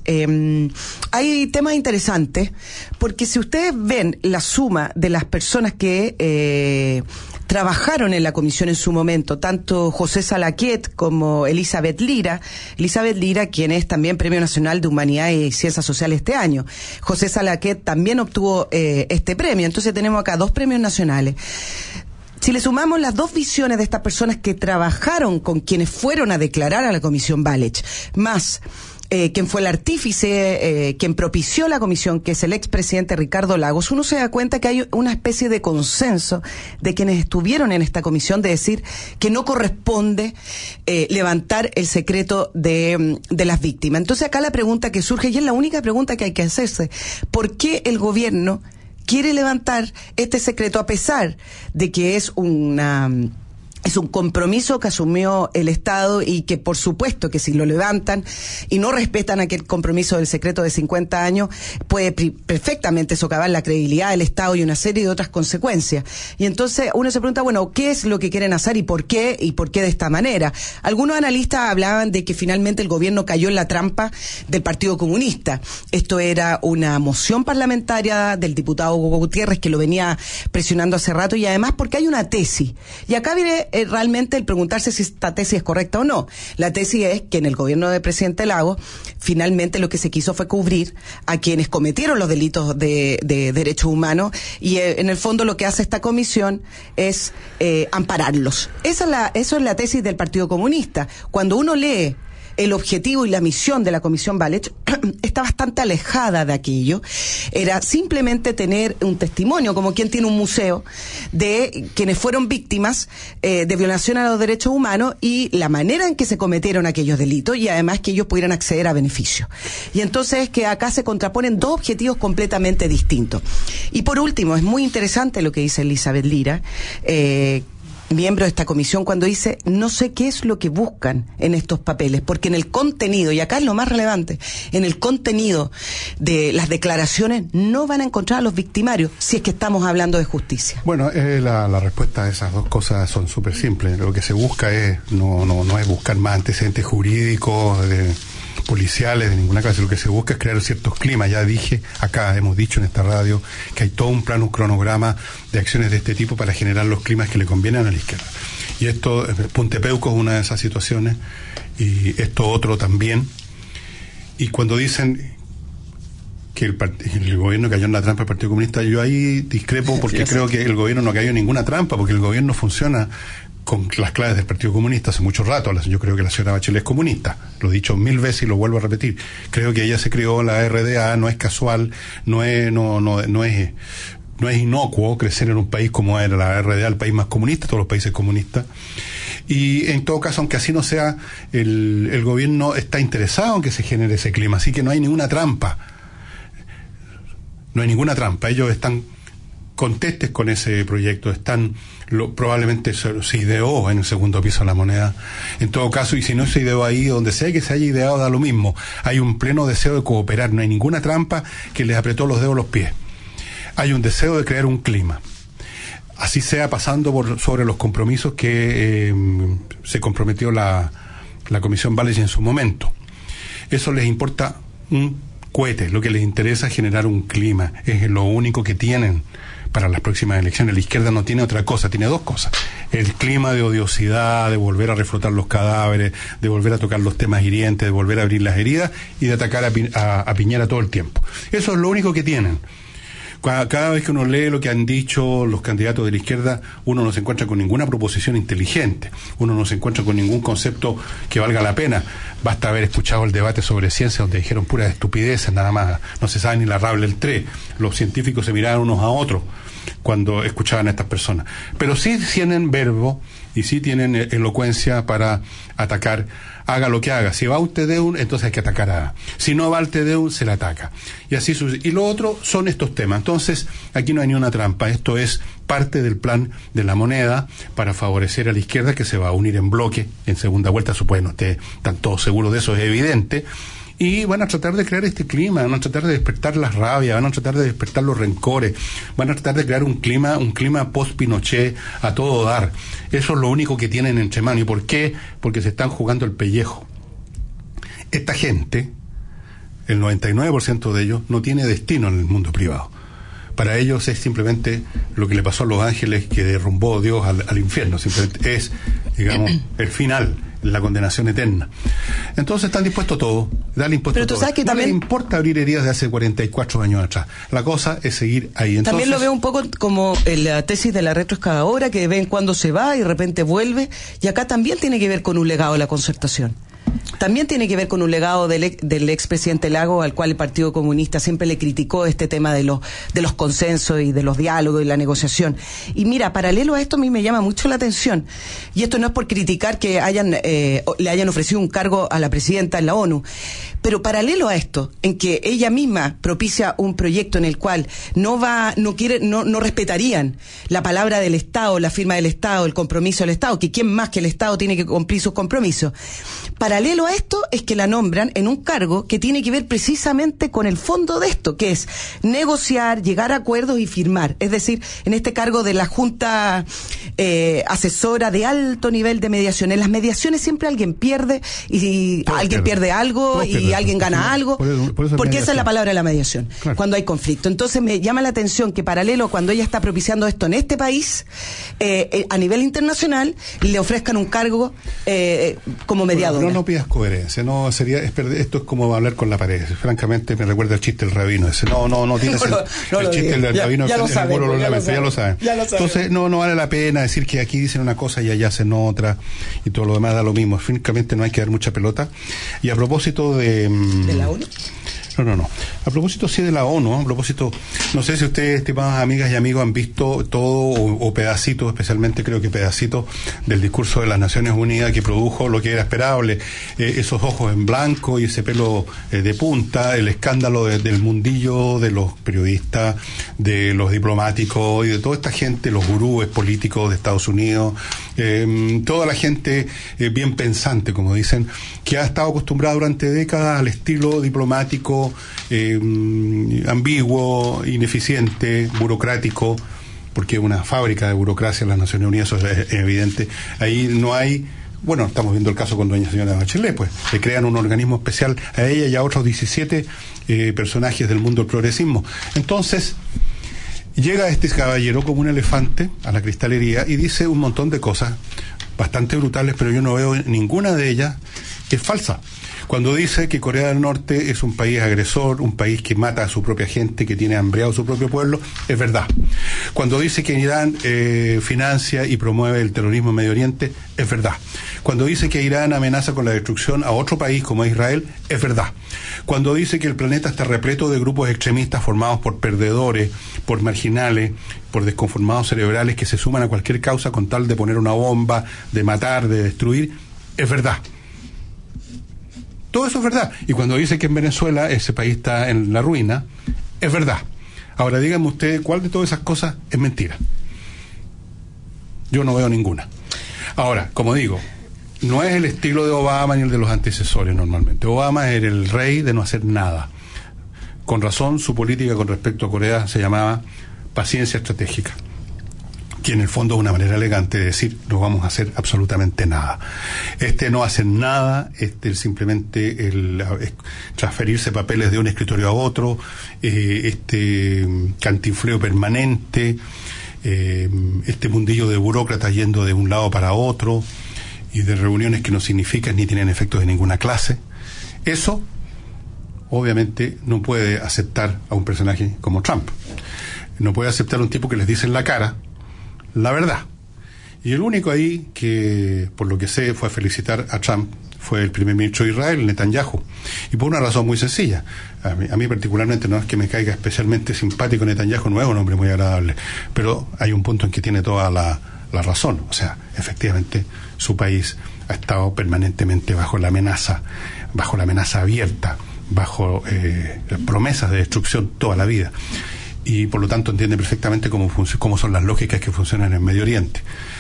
C: hay temas interesantes, porque si ustedes ven la suma de las personas que trabajaron en la comisión en su momento, tanto José Salaquet como Elizabeth Lira, quien es también Premio Nacional de Humanidad y Ciencias Sociales este año. José Salaquet también obtuvo este premio, entonces tenemos acá 2 premios nacionales. Si le sumamos las 2 visiones de estas personas que trabajaron con quienes fueron a declarar a la Comisión Balech, más quien fue el artífice, quien propició la comisión, que es el expresidente Ricardo Lagos, uno se da cuenta que hay una especie de consenso de quienes estuvieron en esta comisión de decir que no corresponde levantar el secreto de las víctimas. Entonces acá la pregunta que surge, y es la única pregunta que hay que hacerse, ¿por qué el gobierno quiere levantar este secreto a pesar de que es un compromiso que asumió el Estado y que por supuesto que si lo levantan y no respetan aquel compromiso del secreto de 50 años, puede perfectamente socavar la credibilidad del Estado y una serie de otras consecuencias? Y entonces uno se pregunta, bueno, ¿qué es lo que quieren hacer y por qué de esta manera? Algunos analistas hablaban de que finalmente el gobierno cayó en la trampa del Partido Comunista. Esto era una moción parlamentaria del diputado Hugo Gutiérrez, que lo venía presionando hace rato, y además porque hay una tesis. Y acá viene realmente el preguntarse si esta tesis es correcta o no. La tesis es que en el gobierno del presidente Lagos, finalmente lo que se quiso fue cubrir a quienes cometieron los delitos de derechos humanos, y en el fondo lo que hace esta comisión es ampararlos. Eso es la tesis del Partido Comunista. Cuando uno lee el objetivo y la misión de la Comisión Balech, está bastante alejada de aquello. Era simplemente tener un testimonio, como quien tiene un museo, de quienes fueron víctimas de violación a los derechos humanos y la manera en que se cometieron aquellos delitos, y además que ellos pudieran acceder a beneficios. Y entonces que acá se contraponen 2 objetivos completamente distintos. Y por último, es muy interesante lo que dice Elizabeth Lira, miembro de esta comisión, cuando dice: no sé qué es lo que buscan en estos papeles, porque en el contenido, y acá es lo más relevante, en el contenido de las declaraciones no van a encontrar a los victimarios, si es que estamos hablando de justicia.
B: Bueno, la respuesta a esas 2 cosas son súper simples. Lo que se busca es no es buscar más antecedentes jurídicos, policiales, de ninguna clase. Lo que se busca es crear ciertos climas. Ya dije, acá hemos dicho en esta radio, que hay todo un plano, un cronograma de acciones de este tipo para generar los climas que le convienen a la izquierda. Y esto, Puntepeuco es una de esas situaciones, y esto otro también. Y cuando dicen que el gobierno cayó en la trampa del Partido Comunista, yo ahí discrepo, porque creo que el gobierno no cayó en ninguna trampa, porque el gobierno funciona con las claves del Partido Comunista hace mucho rato. Yo creo que la señora Bachelet es comunista, lo he dicho 1000 veces y lo vuelvo a repetir. Creo que ella se creó en la RDA, no es casual, no es inocuo crecer en un país como era la RDA, el país más comunista, todos los países comunistas. Y en todo caso, aunque así no sea, el gobierno está interesado en que se genere ese clima, así que no hay ninguna trampa. No hay ninguna trampa, ellos están contestes con ese proyecto, probablemente se ideó en el segundo piso de la Moneda. En todo caso, y si no se ideó ahí, donde sea que se haya ideado, da lo mismo. Hay un pleno deseo de cooperar, no hay ninguna trampa que les apretó los dedos a los pies. Hay un deseo de crear un clima. Así sea pasando sobre los compromisos que se comprometió la Comisión Balech en su momento. Eso les importa un cohete, lo que les interesa es generar un clima, es lo único que tienen para las próximas elecciones. La izquierda no tiene otra cosa, tiene 2 cosas: el clima de odiosidad, de volver a reflotar los cadáveres, de volver a tocar los temas hirientes, de volver a abrir las heridas y de atacar a Piñera todo el tiempo. Eso es lo único que tienen. Cada vez que uno lee lo que han dicho los candidatos de la izquierda, uno no se encuentra con ninguna proposición inteligente, uno no se encuentra con ningún concepto que valga la pena. Basta haber escuchado el debate sobre ciencia, donde dijeron puras estupideces, nada más, no se sabe ni la rable el 3. Los científicos se miraron unos a otros cuando escuchaban a estas personas. Pero sí tienen verbo y sí tienen elocuencia para atacar, haga lo que haga. Si va un Te Deum, entonces hay que atacar a... Si no va al Te Deum, se le ataca. Y así sucede. Y lo otro son estos temas. Entonces, aquí no hay ni una trampa. Esto es parte del plan de la moneda para favorecer a la izquierda, que se va a unir en bloque en segunda vuelta. Supongo que no están todos seguros de eso, es evidente. Y van a tratar de crear este clima, van a tratar de despertar las rabias, van a tratar de despertar los rencores, van a tratar de crear un clima post-Pinochet a todo dar. Eso es lo único que tienen entre manos. ¿Y por qué? Porque se están jugando el pellejo. Esta gente, el 99% de ellos, no tiene destino en el mundo privado. Para ellos es simplemente lo que le pasó a Los Ángeles, que derrumbó Dios al infierno. Simplemente es, digamos, el final, la condenación eterna. Entonces están dispuestos a todo, darle impuesto a todo.
C: Sabes que
B: no
C: también
B: les importa abrir heridas de hace 44 años atrás. La cosa es seguir ahí. Entonces,
C: también lo veo un poco como la tesis de la retroexcavadora, que ven cuando se va y de repente vuelve. Y acá también tiene que ver con un legado de la concertación. También tiene que ver con un legado del expresidente Lagos, al cual el Partido Comunista siempre le criticó este tema de los consensos y de los diálogos y la negociación. Y mira, paralelo a esto, a mí me llama mucho la atención, y esto no es por criticar que le hayan ofrecido un cargo a la presidenta en la ONU, pero paralelo a esto, en que ella misma propicia un proyecto en el cual no respetarían la palabra del Estado, la firma del Estado, el compromiso del Estado, que quién más que el Estado tiene que cumplir sus compromisos. Paralelo a esto es que la nombran en un cargo que tiene que ver precisamente con el fondo de esto, que es negociar, llegar a acuerdos y firmar. Es decir, en este cargo de la Junta Asesora de alto nivel de mediación. En las mediaciones siempre alguien pierde y alguien pierde algo y alguien gana algo, porque esa es la palabra de la mediación, claro, cuando hay conflicto. Entonces me llama la atención que paralelo, cuando ella está propiciando esto en este país, a nivel internacional, le ofrezcan un cargo como mediador.
B: No pidas coherencia, esto es como hablar con la pared. Francamente me recuerda el chiste del rabino ese. No tiene el chiste del rabino, ya lo saben. Entonces no vale la pena decir que aquí dicen una cosa y allá hacen otra y todo lo demás da lo mismo. Francamente no hay que dar mucha pelota. Y a propósito ¿de
C: la ONU?
B: No. A propósito sí de la ONU, no sé si ustedes, estimadas amigas y amigos, han visto todo o pedacitos, especialmente creo que pedacitos del discurso de las Naciones Unidas que produjo lo que era esperable, esos ojos en blanco y ese pelo de punta, el escándalo del mundillo, de los periodistas, de los diplomáticos y de toda esta gente, los gurúes políticos de Estados Unidos, toda la gente bien pensante, como dicen, que ha estado acostumbrada durante décadas al estilo diplomático ambiguo, ineficiente, burocrático, porque es una fábrica de burocracia en las Naciones Unidas, eso es evidente. Ahí no hay, estamos viendo el caso con doña señora Bachelet, pues le crean un organismo especial a ella y a otros 17 personajes del mundo del progresismo. Entonces llega este caballero como un elefante a la cristalería y dice un montón de cosas bastante brutales, pero yo no veo ninguna de ellas que es falsa. Cuando dice que Corea del Norte es un país agresor, un país que mata a su propia gente, que tiene hambreado a su propio pueblo, es verdad. Cuando dice que Irán financia y promueve el terrorismo en Medio Oriente, es verdad. Cuando dice que Irán amenaza con la destrucción a otro país como Israel, es verdad. Cuando dice que el planeta está repleto de grupos extremistas formados por perdedores, por marginales, por desconformados cerebrales que se suman a cualquier causa con tal de poner una bomba, de matar, de destruir, es verdad. Todo eso es verdad. Y cuando dice que en Venezuela ese país está en la ruina, es verdad. Ahora díganme ustedes, ¿cuál de todas esas cosas es mentira? Yo no veo ninguna. Ahora, como digo, no es el estilo de Obama ni el de los antecesores normalmente. Obama era el rey de no hacer nada. Con razón, su política con respecto a Corea se llamaba paciencia estratégica, que en el fondo es una manera elegante de decir no vamos a hacer absolutamente nada. No hace nada, simplemente transferirse papeles de un escritorio a otro, cantinfleo permanente, este mundillo de burócratas yendo de un lado para otro y de reuniones que no significan ni tienen efectos de ninguna clase. Eso obviamente no puede aceptar a un personaje como Trump. No puede aceptar a un tipo que les dice en la cara la verdad. Y el único ahí que, por lo que sé, fue a felicitar a Trump fue el primer ministro de Israel, Netanyahu. Y por una razón muy sencilla. A mí particularmente no es que me caiga especialmente simpático Netanyahu, no es un hombre muy agradable, pero hay un punto en que tiene toda la razón. O sea, efectivamente, su país ha estado permanentemente bajo la amenaza abierta, bajo promesas de destrucción toda la vida. Y por lo tanto entiende perfectamente cómo son las lógicas que funcionan en Medio Oriente.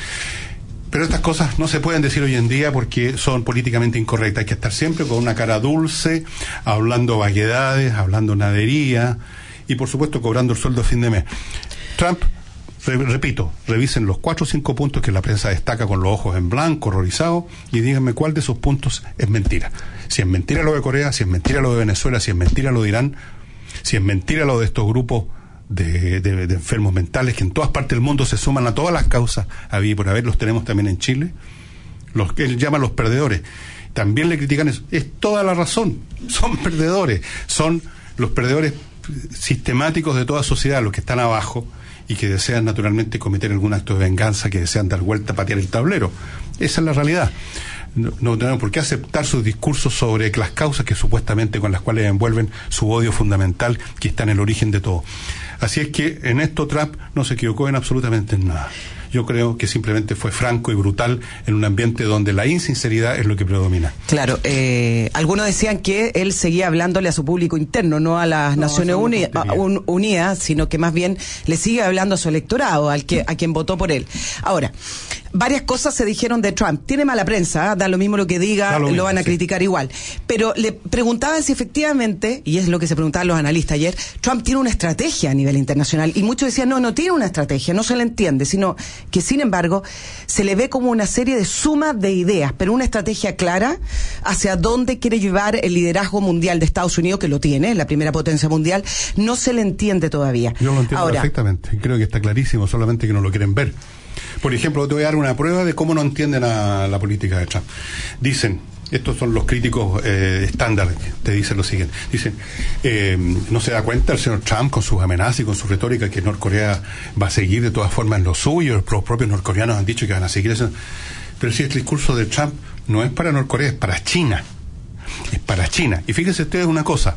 B: Pero estas cosas no se pueden decir hoy en día porque son políticamente incorrectas. Hay que estar siempre con una cara dulce, hablando vaguedades, hablando nadería y por supuesto cobrando el sueldo a fin de mes. Trump, repito, revisen los 4 o 5 puntos que la prensa destaca con los ojos en blanco, horrorizado, y díganme cuál de esos puntos es mentira. Si es mentira lo de Corea, si es mentira lo de Venezuela, si es mentira lo de Irán, si es mentira lo de estos grupos de enfermos mentales que en todas partes del mundo se suman a todas las causas había y por haber, los tenemos también en Chile, los que él llama los perdedores, también le critican eso. Es toda la razón, son perdedores, son los perdedores sistemáticos de toda sociedad, los que están abajo y que desean naturalmente cometer algún acto de venganza, que desean dar vuelta, patear el tablero. Esa es la realidad. No tenemos por qué aceptar sus discursos sobre las causas que supuestamente con las cuales envuelven su odio fundamental, que está en el origen de todo. Así es que en esto Trump no se equivocó en absolutamente nada. Yo creo que simplemente fue franco y brutal en un ambiente donde la insinceridad es lo que predomina. Claro,
C: algunos decían que él seguía hablándole a su público interno, no a las Naciones Unidas, sino que más bien le sigue hablando a su electorado, a quien votó por él. Ahora, varias cosas se dijeron de Trump. Tiene mala prensa, da lo mismo lo que diga, lo van a criticar igual. Pero le preguntaban si efectivamente, y es lo que se preguntaban los analistas ayer, Trump tiene una estrategia a nivel internacional. Y muchos decían, no tiene una estrategia, no se le entiende, sino que sin embargo se le ve como una serie de sumas de ideas, pero una estrategia clara hacia dónde quiere llevar el liderazgo mundial de Estados Unidos, que lo tiene, la primera potencia mundial, no se le entiende todavía.
B: Yo lo entiendo perfectamente, creo que está clarísimo, solamente que no lo quieren ver. Por ejemplo, te voy a dar una prueba de cómo no entienden a la política de Trump. Dicen, estos son los críticos estándar, te dicen lo siguiente. Dicen, ¿no se da cuenta el señor Trump con sus amenazas y con su retórica que Norcorea va a seguir de todas formas en lo suyo? Los propios norcoreanos han dicho que van a seguir eso. Pero si el discurso de Trump no es para Norcorea, es para China. Es para China. Y fíjense ustedes una cosa.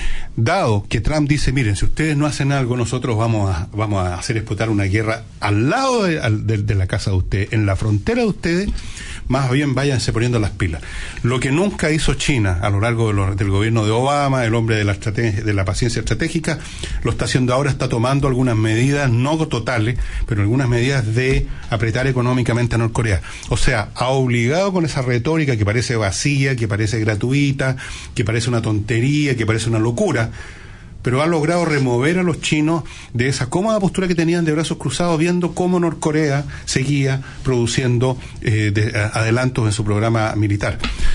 B: Dado que Trump dice, miren, si ustedes no hacen algo, nosotros vamos a hacer explotar una guerra al lado de la casa de ustedes, en la frontera de ustedes, más bien váyanse poniendo las pilas. Lo que nunca hizo China a lo largo del gobierno de Obama, el hombre de la paciencia estratégica, lo está haciendo ahora, está tomando algunas medidas, no totales, pero algunas medidas de apretar económicamente a Norcorea. O sea, ha obligado con esa retórica que parece vacía, que parece gratuita, que parece una tontería, que parece una locura, pero ha logrado remover a los chinos de esa cómoda postura que tenían de brazos cruzados, viendo cómo Norcorea seguía produciendo adelantos en su programa militar.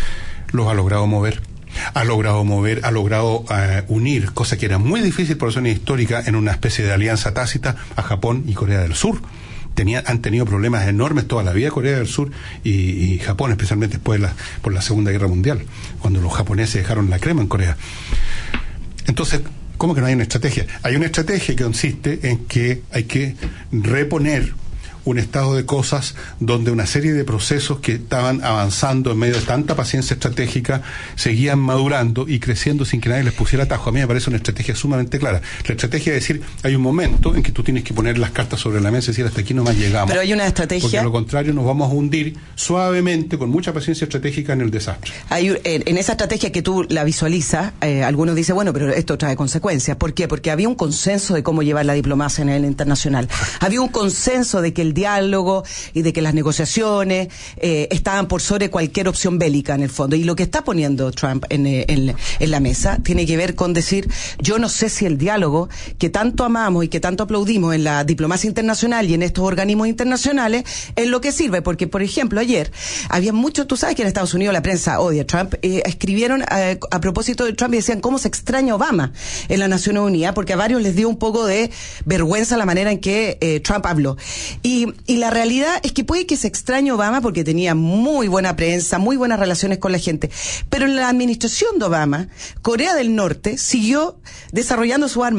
B: Los ha logrado mover. Ha logrado unir, cosa que era muy difícil por razones históricas, en una especie de alianza tácita a Japón y Corea del Sur. Han tenido problemas enormes toda la vida Corea del Sur y Japón, especialmente después por la Segunda Guerra Mundial, cuando los japoneses dejaron la crema en Corea. Entonces, ¿cómo que no hay una estrategia? Hay una estrategia que consiste en que hay que reponer un estado de cosas donde una serie de procesos que estaban avanzando en medio de tanta paciencia estratégica seguían madurando y creciendo sin que nadie les pusiera atajo. A mí me parece una estrategia sumamente clara. La estrategia es decir, hay un momento en que tú tienes que poner las cartas sobre la mesa y decir, hasta aquí nomás llegamos.
C: Pero hay una estrategia...
B: Porque a lo contrario nos vamos a hundir suavemente, con mucha paciencia estratégica, en el desastre.
C: En esa estrategia que tú la visualizas, algunos dicen, bueno, pero esto trae consecuencias. ¿Por qué? Porque había un consenso de cómo llevar la diplomacia en el internacional. Había un consenso de que el diálogo y de que las negociaciones estaban por sobre cualquier opción bélica en el fondo. Y lo que está poniendo Trump en la mesa tiene que ver con decir, yo no sé si el diálogo que tanto amamos y que tanto aplaudimos en la diplomacia internacional y en estos organismos internacionales es lo que sirve, porque por ejemplo ayer había muchos, tú sabes que en Estados Unidos la prensa odia a Trump, escribieron a propósito de Trump y decían cómo se extraña Obama en las Naciones Unidas, porque a varios les dio un poco de vergüenza la manera en que Trump habló. Y la realidad es que puede que se extrañe Obama porque tenía muy buena prensa, muy buenas relaciones con la gente, pero en la administración de Obama, Corea del Norte siguió desarrollando sus armas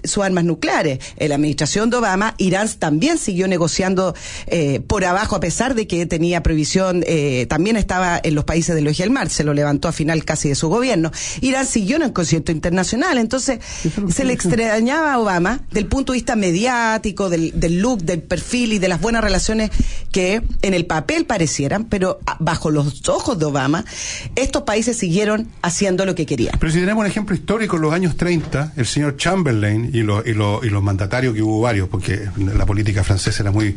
C: sus armas nucleares. En la administración de Obama, Irán también siguió negociando por abajo, a pesar de que tenía prohibición, también estaba en los países del Oeste del Mar, se lo levantó a final casi de su gobierno. Irán siguió en el concierto internacional, entonces se le extrañaba a Obama del punto de vista mediático, del look, del perfil y de las buenas relaciones que en el papel parecieran, pero bajo los ojos de Obama, estos países siguieron haciendo lo que querían.
B: Pero si tenemos un ejemplo histórico, en los años 30, el señor Chamberlain y los mandatarios, que hubo varios, porque la política francesa era muy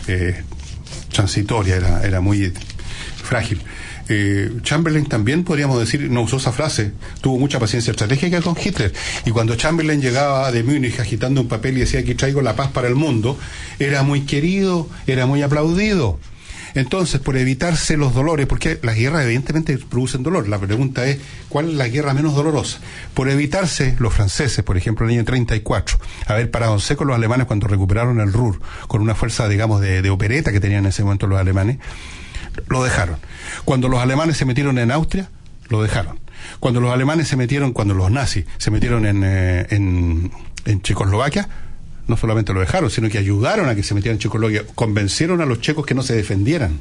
B: transitoria, era muy frágil. Chamberlain también, podríamos decir, no usó esa frase, tuvo mucha paciencia estratégica con Hitler, y cuando Chamberlain llegaba de Múnich agitando un papel y decía que traigo la paz para el mundo, era muy querido, era muy aplaudido. Entonces, por evitarse los dolores, porque las guerras evidentemente producen dolor, la pregunta es, ¿cuál es la guerra menos dolorosa? Por evitarse, los franceses, por ejemplo, en el año 34, haber parado en seco los alemanes cuando recuperaron el Ruhr, con una fuerza, digamos, de opereta que tenían en ese momento los alemanes, lo dejaron. Cuando los alemanes se metieron en Austria, lo dejaron. Cuando los nazis se metieron en Checoslovaquia, no solamente lo dejaron, sino que ayudaron a que se metieran en Checoslovaquia, convencieron a los checos que no se defendieran.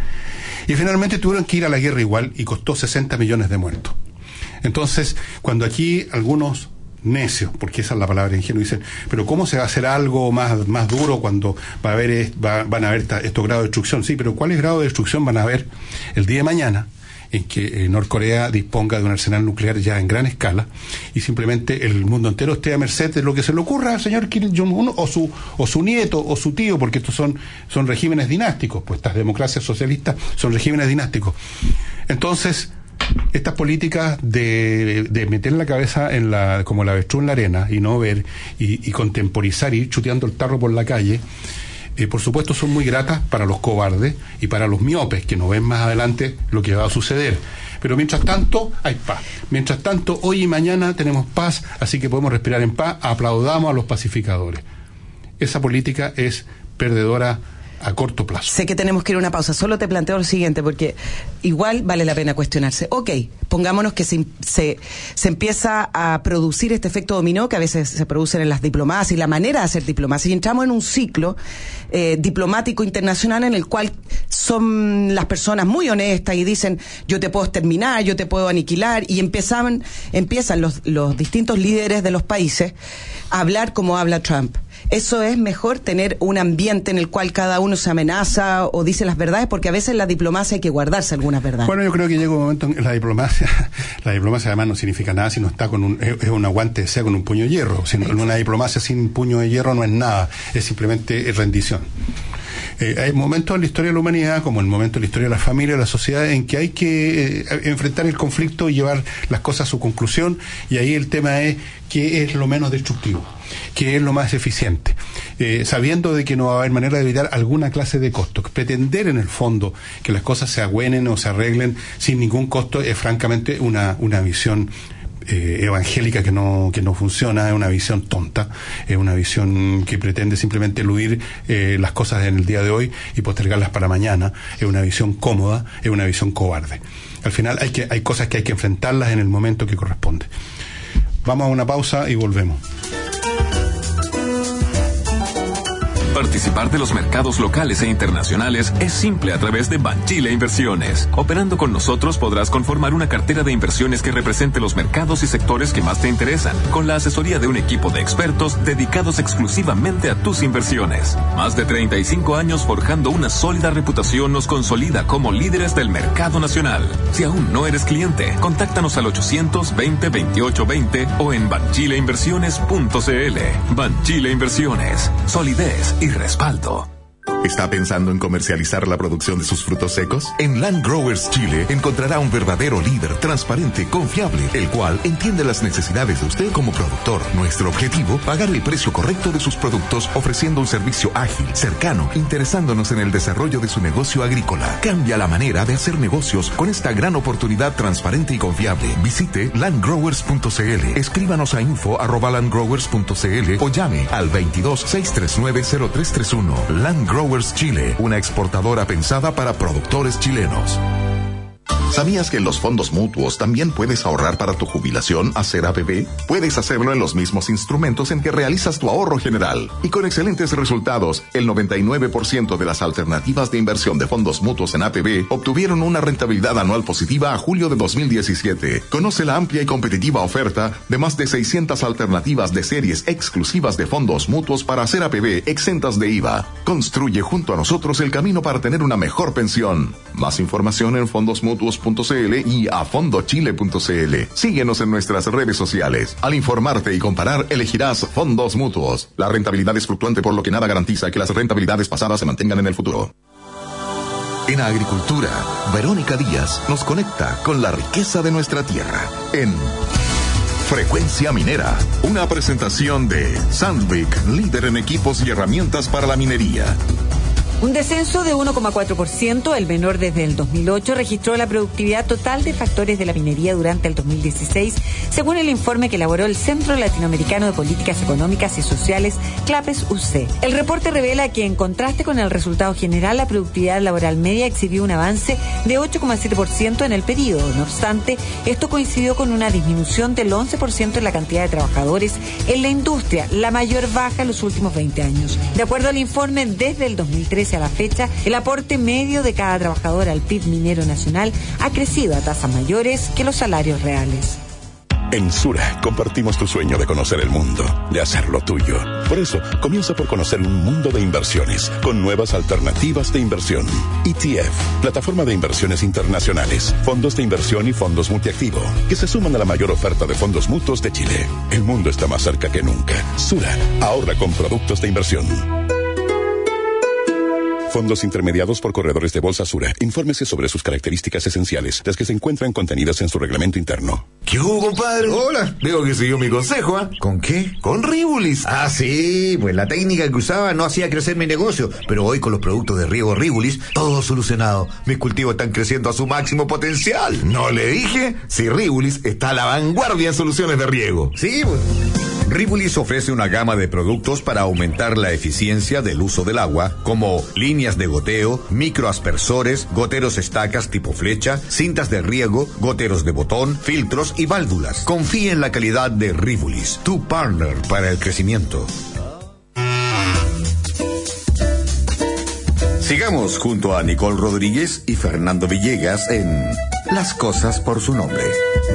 B: Y finalmente tuvieron que ir a la guerra igual, y costó 60 millones de muertos. Entonces, cuando aquí algunos necios, porque esa es la palabra ingenuo, dicen, pero ¿cómo se va a hacer algo más duro cuando van a haber estos grados de destrucción? Sí, pero ¿cuáles grados de destrucción van a haber el día de mañana en que Norcorea disponga de un arsenal nuclear ya en gran escala y simplemente el mundo entero esté a merced de lo que se le ocurra al señor Kim Jong-un o su nieto o su tío, porque estos son regímenes dinásticos, pues estas democracias socialistas son regímenes dinásticos? Entonces, estas políticas de meter la cabeza como la avestruz en la arena y no ver y contemporizar y ir chuteando el tarro por la calle, por supuesto son muy gratas para los cobardes y para los miopes que no ven más adelante lo que va a suceder. Pero mientras tanto hay paz. Mientras tanto, hoy y mañana tenemos paz, así que podemos respirar en paz. Aplaudamos a los pacificadores. Esa política es perdedora a corto plazo.
C: Sé que tenemos que ir a una pausa, solo te planteo lo siguiente, porque igual vale la pena cuestionarse. Ok, pongámonos que se empieza a producir este efecto dominó que a veces se produce en las diplomacias y la manera de hacer diplomacia, y entramos en un ciclo diplomático internacional en el cual son las personas muy honestas y dicen, yo te puedo exterminar, yo te puedo aniquilar, y empiezan los distintos líderes de los países a hablar como habla Trump. Eso es mejor, tener un ambiente en el cual cada uno se amenaza o dice las verdades, porque a veces en la diplomacia hay que guardarse algunas verdades.
B: Bueno, yo creo que llega un momento en la diplomacia además no significa nada si no está es un aguante, sea con un puño de hierro. Una diplomacia sin puño de hierro no es nada, es simplemente rendición. Hay momentos en la historia de la humanidad, como el momento en la historia de la familia, de la sociedad, en que hay que enfrentar el conflicto y llevar las cosas a su conclusión, y ahí el tema es qué es lo menos destructivo, qué es lo más eficiente, sabiendo de que no va a haber manera de evitar alguna clase de costo. Pretender en el fondo que las cosas se agüenen o se arreglen sin ningún costo es francamente una visión evangélica que no funciona, es una visión tonta, es una visión que pretende simplemente eludir las cosas en el día de hoy y postergarlas para mañana, es una visión cómoda, es una visión cobarde. Al final hay cosas que hay que enfrentarlas en el momento que corresponde. Vamos a una pausa y volvemos.
F: Participar de los mercados locales e internacionales es simple a través de Banchile Inversiones. Operando con nosotros podrás conformar una cartera de inversiones que represente los mercados y sectores que más te interesan, con la asesoría de un equipo de expertos dedicados exclusivamente a tus inversiones. Más de 35 años forjando una sólida reputación nos consolida como líderes del mercado nacional. Si aún no eres cliente, contáctanos al 800-20-28-20 o en banchileinversiones.cl. Banchile Inversiones. Solidez y respaldo.
A: ¿Está pensando en comercializar la producción de sus frutos secos? En Land Growers Chile encontrará un verdadero líder transparente, confiable, el cual entiende las necesidades de usted como productor. Nuestro objetivo, pagar el precio correcto de sus productos, ofreciendo un servicio ágil, cercano, interesándonos en el desarrollo de su negocio agrícola. Cambia la manera de hacer negocios con esta gran oportunidad transparente y confiable. Visite landgrowers.cl, escríbanos a info@landgrowers.cl o llame al 22-639-0331. Land Growers Chile, una exportadora pensada para productores chilenos. ¿Sabías que en los fondos mutuos también puedes ahorrar para tu jubilación, hacer APB? Puedes hacerlo en los mismos instrumentos en que realizas tu ahorro general. Y con excelentes resultados, el 99% de las alternativas de inversión de fondos mutuos en APB obtuvieron una rentabilidad anual positiva a julio de 2017. Conoce la amplia y competitiva oferta de más de 600 alternativas de series exclusivas de fondos mutuos para hacer APB exentas de IVA. Construye junto a nosotros el camino para tener una mejor pensión. Más información en fondosmutuos.cl y a fondochile.cl. Síguenos en nuestras redes sociales. Al informarte y comparar, elegirás Fondos Mutuos. La rentabilidad es fluctuante, por lo que nada garantiza que las rentabilidades pasadas se mantengan en el futuro. En agricultura, Verónica Díaz nos conecta con la riqueza de nuestra tierra en Frecuencia Minera, una presentación de Sandvik, líder en equipos y herramientas para la minería.
I: Un descenso de 1,4%, el menor desde el 2008, registró la productividad total de factores de la minería durante el 2016, según el informe que elaboró el Centro Latinoamericano de Políticas Económicas y Sociales, CLAPES-UC. El reporte revela que, en contraste con el resultado general, la productividad laboral media exhibió un avance de 8,7% en el periodo. No obstante, esto coincidió con una disminución del 11% en la cantidad de trabajadores en la industria, la mayor baja en los últimos 20 años. De acuerdo al informe, desde el 2013 a la fecha, el aporte medio de cada trabajador al PIB minero nacional ha crecido a tasas mayores que los salarios reales.
H: En Sura compartimos tu sueño de conocer el mundo, de hacerlo tuyo. Por eso, comienza por conocer un mundo de inversiones, con nuevas alternativas de inversión. ETF, plataforma de inversiones internacionales, fondos de inversión y fondos multiactivo, que se suman a la mayor oferta de fondos mutuos de Chile. El mundo está más cerca que nunca. Sura, ahorra con productos de inversión. Fondos intermediados por corredores de bolsa Sura. Infórmese sobre sus características esenciales, las que se encuentran contenidas en su reglamento interno.
G: ¿Qué hubo, compadre?
J: Hola.
G: Veo que siguió mi consejo, ¿ah?
J: ¿Con qué?
G: Con Rivulis.
J: Ah, sí, pues la técnica que usaba no hacía crecer mi negocio, pero hoy con los productos de riego Rivulis, todo solucionado. Mis cultivos están creciendo a su máximo potencial.
G: ¿No le dije? Si Rivulis está a la vanguardia en soluciones de riego.
J: Sí, pues.
K: Rivulis ofrece una gama de productos para aumentar la eficiencia del uso del agua, como líneas de goteo, microaspersores, goteros estacas tipo flecha, cintas de riego, goteros de botón, filtros y válvulas. Confíe en la calidad de Rivulis, tu partner para el crecimiento. Sigamos junto a Nicole Rodríguez y Fernando Villegas en Las Cosas por su Nombre.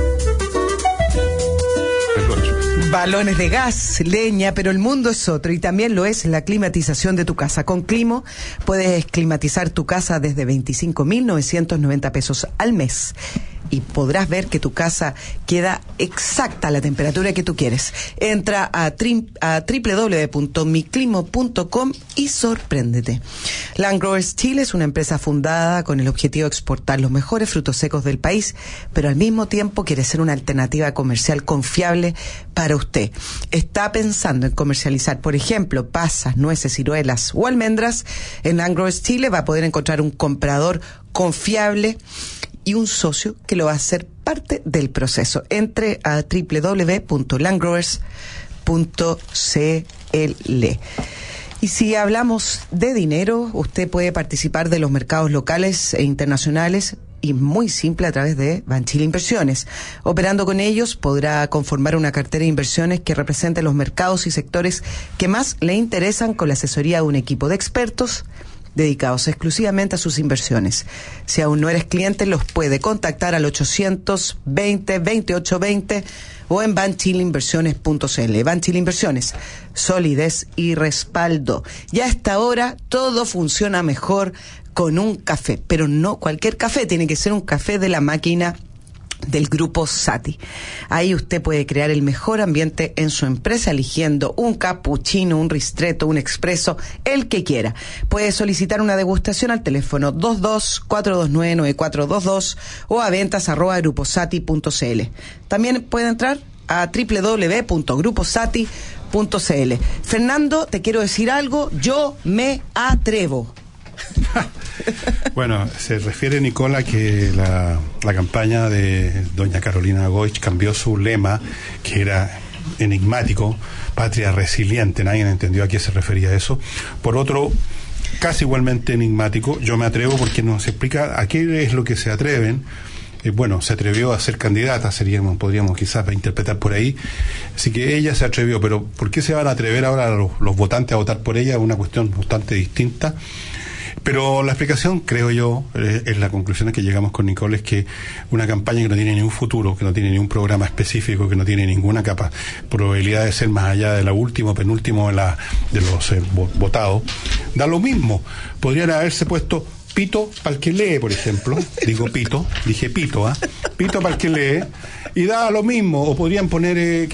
C: Balones de gas, leña, pero el mundo es otro y también lo es la climatización de tu casa. Con Climo puedes climatizar tu casa desde 25.990 pesos al mes. Y podrás ver que tu casa queda exacta a la temperatura que tú quieres. Entra a www.miclimo.com y sorpréndete. Land Growers Chile es una empresa fundada con el objetivo de exportar los mejores frutos secos del país, pero al mismo tiempo quiere ser una alternativa comercial confiable para usted. ¿Está pensando en comercializar, por ejemplo, pasas, nueces, ciruelas o almendras? En Land Growers Chile va a poder encontrar un comprador confiable y un socio que lo va a hacer parte del proceso. Entre a www.landgrowers.cl. Y si hablamos de dinero, usted puede participar de los mercados locales e internacionales y muy simple a través de Banchile Inversiones. Operando con ellos podrá conformar una cartera de inversiones que represente los mercados y sectores que más le interesan, con la asesoría de un equipo de expertos dedicados exclusivamente a sus inversiones. Si aún no eres cliente, los puede contactar al 820-2820 o en banchileinversiones.cl. Banchile Inversiones, solidez y respaldo. Y a esta hora todo funciona mejor con un café, pero no cualquier café, tiene que ser un café de la máquina del Grupo Sati. Ahí usted puede crear el mejor ambiente en su empresa eligiendo un cappuccino, un ristretto, un expreso, el que quiera. Puede solicitar una degustación al teléfono 22-429-9422 o a ventas@gruposati.cl. También puede entrar a www.gruposati.cl. Fernando, te quiero decir algo, yo me atrevo.
B: Bueno, se refiere Nicola que la campaña de doña Carolina Goich cambió su lema, que era enigmático, patria resiliente. Nadie entendió a qué se refería eso, por otro casi igualmente enigmático. Yo me atrevo porque nos explica a qué es lo que se atreven se atrevió a ser candidata, podríamos quizás interpretar por ahí. Así que ella se atrevió, pero ¿por qué se van a atrever ahora los votantes a votar por ella? Es una cuestión bastante distinta. Pero la explicación, creo yo, es la conclusión a que llegamos con Nicole, es que una campaña que no tiene ni un futuro, que no tiene ni un programa específico, que no tiene ninguna probabilidad de ser más allá de la última o penúltimo de los votados, da lo mismo. Podrían haberse puesto pito para el que lee, por ejemplo. Dije pito, pito para el que lee, y da lo mismo. O podrían poner,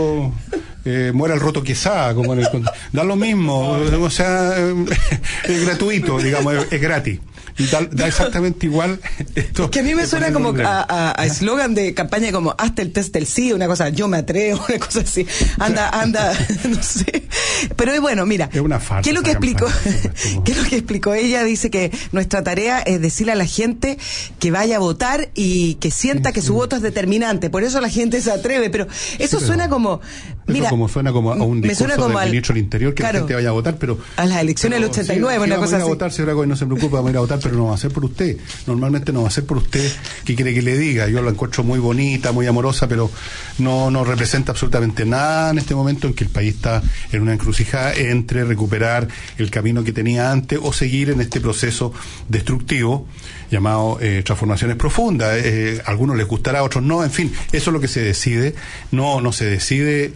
B: muera el roto Quesada, como da lo mismo, o sea, es gratuito, digamos, es gratis. Y da exactamente igual. Esto,
C: es que a mí me suena como a eslogan de campaña como hasta el test del sí, una cosa, yo me atrevo, una cosa así. Anda, no sé. Pero bueno, mira,
B: es una farsa.
C: ¿Qué es lo que explicó ella? Dice que nuestra tarea es decirle a la gente que vaya a votar y que sienta que su voto es determinante. Por eso la gente se atreve, pero eso suena como... Mira,
B: suena como a un discurso del ministro del Interior, que la gente vaya a votar, pero...
C: A las elecciones del 89, una cosa así.
B: Vamos a ir a votar, señora Goy, no se preocupe, vamos a ir a votar, pero no va a ser por usted. Normalmente no va a ser por usted. ¿Qué quiere que le diga? Yo la encuentro muy bonita, muy amorosa, pero no representa absolutamente nada en este momento en que el país está en una encrucijada entre recuperar el camino que tenía antes o seguir en este proceso destructivo llamado transformaciones profundas. A algunos les gustará, a otros no, en fin, eso es lo que se decide, no se decide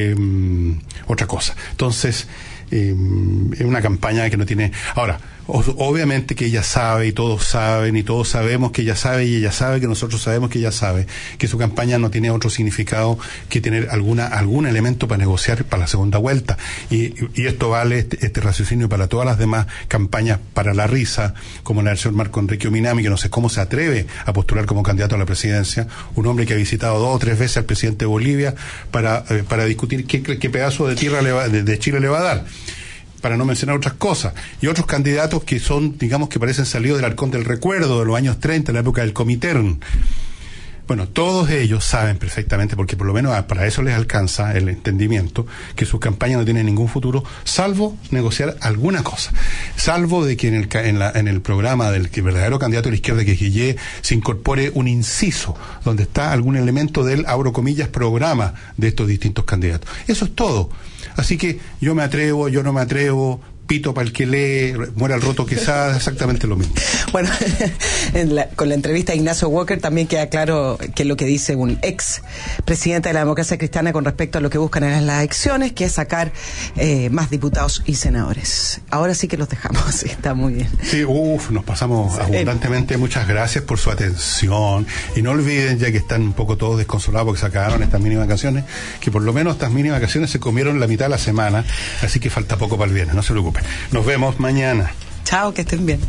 B: otra cosa. Entonces, es una campaña que no tiene... Ahora, obviamente que ella sabe, y todos saben, y todos sabemos que ella sabe, y ella sabe que nosotros sabemos que ella sabe, que su campaña no tiene otro significado que tener algún elemento para negociar para la segunda vuelta. Y esto vale, este raciocinio, para todas las demás campañas para la risa, como la del señor Marco Enrique Minami, que no sé cómo se atreve a postular como candidato a la presidencia, un hombre que ha visitado 2 o 3 veces al presidente de Bolivia para discutir qué pedazo de tierra de Chile le va a dar, para no mencionar otras cosas, y otros candidatos que son, digamos, que parecen salidos del Arcón del Recuerdo, de los años 30, la época del Comintern. Bueno, todos ellos saben perfectamente, porque por lo menos para eso les alcanza el entendimiento, que su campaña no tiene ningún futuro, salvo negociar alguna cosa, salvo de que en el programa del verdadero candidato de la izquierda, que es Guillé, se incorpore un inciso donde está algún elemento del, abro comillas, programa de estos distintos candidatos. Eso es todo. Así que yo me atrevo, yo no me atrevo, pito para el que lee, muera el roto Quesada, exactamente lo mismo.
C: Bueno, con la entrevista a Ignacio Walker también queda claro que es lo que dice un ex presidente de la democracia cristiana con respecto a lo que buscan en las elecciones, que es sacar más diputados y senadores. Ahora sí que los dejamos, está muy bien.
B: Sí, nos pasamos abundantemente. Muchas gracias por su atención, y no olviden, ya que están un poco todos desconsolados porque se acabaron estas mínimas vacaciones, que por lo menos estas mínimas vacaciones se comieron la mitad de la semana, así que falta poco para el viernes, no se preocupen. Nos vemos mañana.
C: Chao, que estén bien.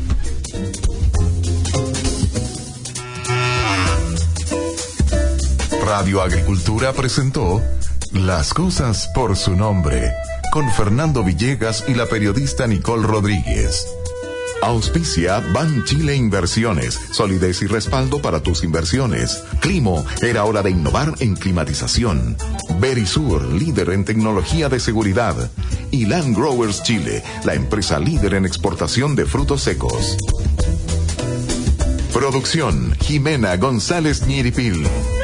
A: Radio Agricultura presentó Las Cosas por su Nombre, con Fernando Villegas y la periodista Nicole Rodríguez. Auspicia Ban Chile Inversiones, solidez y respaldo para tus inversiones. Climo, era hora de innovar en climatización. Verisur, líder en tecnología de seguridad. Y Land Growers Chile, la empresa líder en exportación de frutos secos. Producción, Jimena González Ñiripil.